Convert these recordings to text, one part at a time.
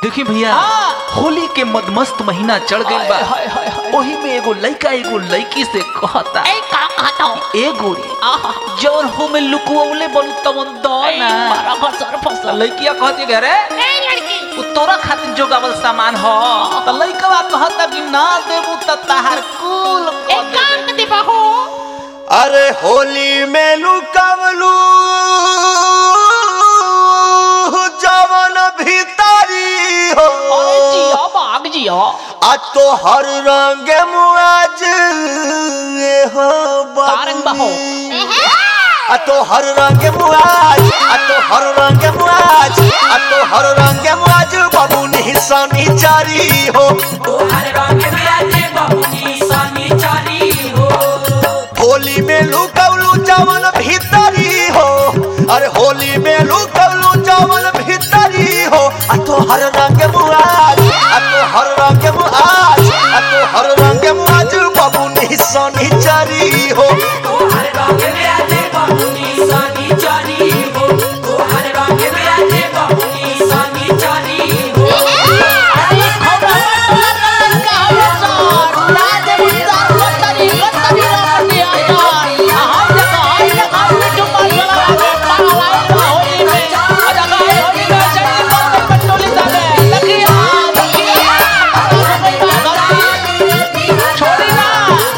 देखी भैया होली के मदमस्त महीना चढ़ गई बा। ओही में एगो लड़का एगो लड़की से कहता ए गोरी जौन हो में लुकवले बलू तमन दो ना लड़किया कहती घरे उ तोरा खातिर जोगावल सामान हो त लड़कवा कहता कि ना देबू त तहार कुल एकांत दिबहु। अरे होली में लुकवलू जवन भीतरी हो जिया बाग जिया आ तो हर रंग मुआज हो कारंग बहो आ तो हर रंग मुआज आ तो हर रंग मुआज आ तो हर रंग मुआज बबुनी सनी चारी हो हर रंग मुआज बबुनी सनी चारी हो। होली में लुकवलू जवन भीतरी हो अरे होली में लुकवलू जवन भीतरी हो आ तो हर रंग मुआज आ तो हर रंग मुआज आ तो हर रंग मुआज बबुनी सनी चारी हो हर रंग मुआज बबुनी सनी चारी हो। हर रंग मुआज बबुनी सनी चारी हो। अरे खबर का सर राज मुंदार कतरी कतरी रमनिया यार हाय लगा मिठू पाला पाला होली में अरे गाय होली में चली बंद पटोली साले लगिया छोड़ी ना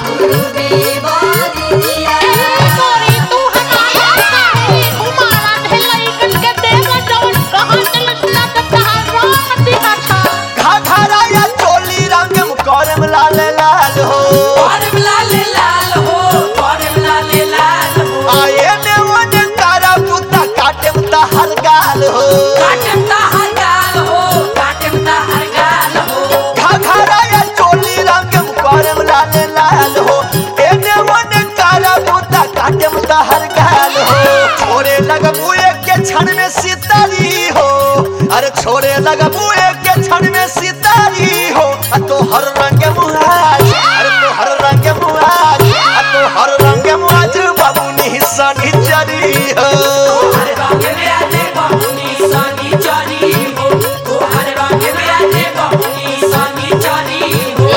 गोरी तू हमारा है घुमाना ढेलाई कट के देगा जवन कहां चलना त तहार राम दिखा था घाघरा या चोली रंग करम लाल लाल हो करम लाल लाल हो करम लाल लाल हो। आए ने वन तारा पुता काटम तहर गाल हो काटम तहर गाल हो काटम तहर गाल हो। घाघरा या चोली रंग करम लाल लाल हो एने वन तारा पुता काटम तहर गाल हो छोरे लगबू एक के क्षण में सितारी हो अरे छोरे लगबू एक के क्षण में सितारी हो आ तो हर रंग मुआज अरे तो हर रंग मुआज आ तो हर रंग मुआज बबुनी सनी चरी हो हर रंग मुआज बबुनी सनी चारी हो। हर रंग मुआज बबुनी सनी चारी हो।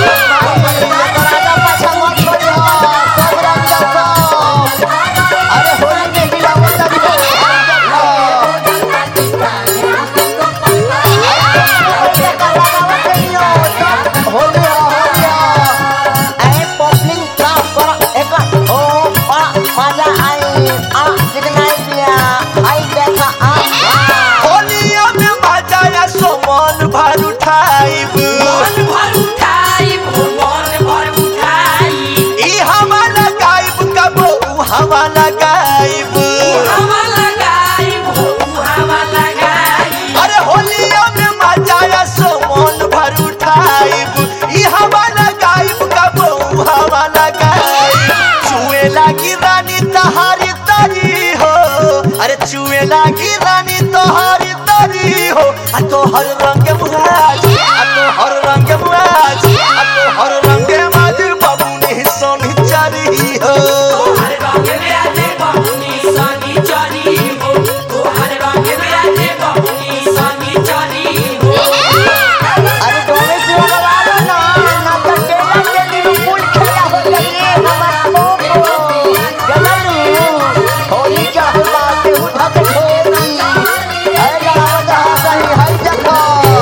होलिया में मजा सो मन भर उठाइब मन भर उठाइब हो मन भर उठाइब। ई हमारा गायब कबो ऊ हमारा गायब हवा लगाइब हो हवा लगाइब। अरे होलिया में मजा सो मन भर उठाइब ई हमारा गायब कबो ऊ हमारा गायब चुए लागी रानी तहारी तरी हो अरे चुए लागी रानी तहारी तरी हो आ तो हर रंग मुआज आ तो हर रंग मुआज आ तो हर रंग मुआज बबुनी सोनी चरी हो हर रंग मुआज बबुनी सनी चारी हो। हर रंग मुआज बबुनी सनी चारी हो। अरे डोले से लगा लो ना तो टेला के दिन फुल खेला हो जाए हमारा को जलालू होली क्या होगा के उठा के छोड़ी अरे लगा सही है देखो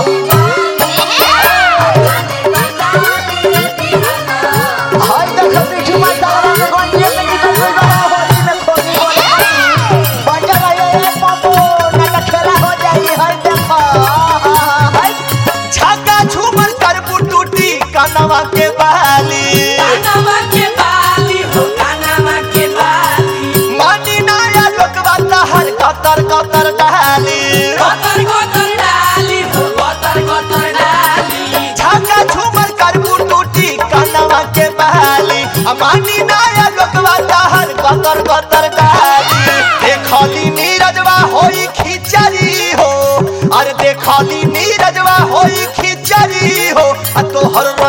हाय देखो पीछे मत डालो में गंजे में निकल गई बड़ा होली में खोगी बोली बंजा भाई पापो ना तो खेला हो जाए हाय देखो हाय छक्का झूमर कर टूटी कनवा के बाली कानवा के बाली हो कानवा के बाली। मानी नाया लोकवा तहर कतर कतर डाली कतर कतर डाली हो कतर कतर डाली। छक्का झूमर कर टूटी कनवा के बाली मानी नाया लोकवा तहर कतर कतर डाली देखली नीरजवा होई खिचड़ी हो अरे देखली नीरजवा होई खिचड़ी हो आ तो हर